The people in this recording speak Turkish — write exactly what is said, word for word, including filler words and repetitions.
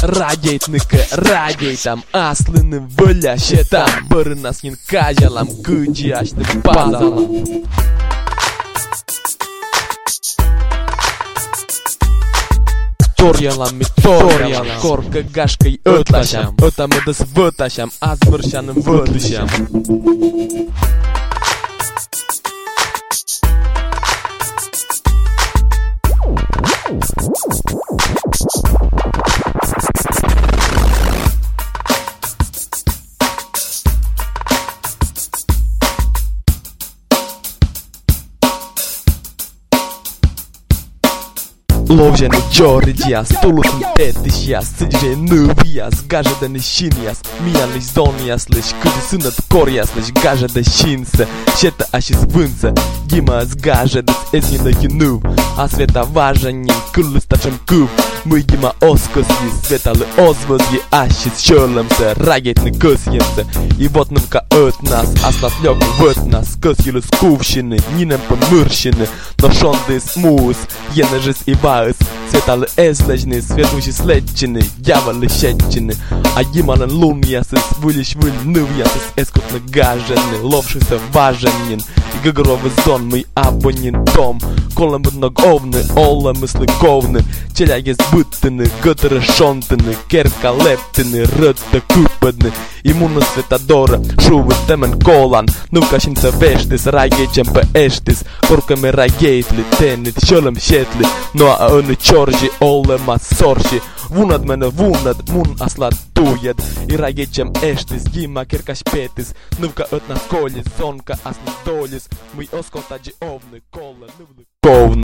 Rageytniki rageytam, aslını völashetam. Birnasnin kajalam, gıcı açtı bazalam. Торьялам ми торьялам, корка гашкой ötlaşam. Ötamıdız vötaşam, azmırşanım vötüşam. Lovjene Georgias, tulutin tetisias, sydźe nubias, garze de nysinias, mijanych zdonias, leś kudy synat korias, leś garze de sinse, sieta asis vânse, gimas garze des esnina junub, a sveta važanjen, kullu stačem kub, muy gima oskosji, svetale ozvozji, asis šölemse, ragetni kösjense, i votnumka ötnas, aslat ljog vötnas, kösjulus kuvšine, ninem pomyršine, nošonde smus, jenežes i va Svetale ezležni, svetluši sleđini, javali šećini, a jimalan lunjasis, vuljiš vulj nuvjasis, eskotne gaženi, lovši se važenjen, i gagarove zon, moj abonjen tom, kolembudnog ovne, ole misli kovne, čeljage zbutini, gıtırı šontini, kerka leptini, rıtta kupadni, imuna svetadora, šuvu temen kolan, nuvkašinca veštis, ragećem pe eštis, korkame ragejtli, tenit, šölem šetli, no a öni Georgi olemas sorsi, vunad mene vunad, mun aslat tujed, i ragećem eštis, gima kerkaš petis, nuvka ötnas koljis, zonka asni doljis, muy oskotađi ovne, kole, nuvli kovne.